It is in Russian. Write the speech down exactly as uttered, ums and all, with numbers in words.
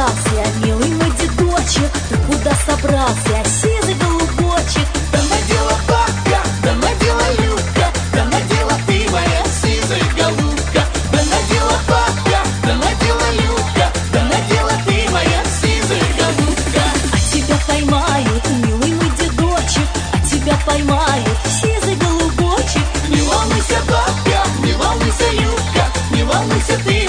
собрался, милый мой дедочек? Ты куда собрался, сизый голубочек? Да надела бабка, да надела Любка, да надела ты моя сизая голубка. Да надела бабка, да надела Любка, да надела ты моя сизая голубка. А тебя поймают, милый мой дедочек, а тебя поймают, сизый голубочек. Не волнуйся, бабка, не волнуйся, Любка, не волнуйся ты.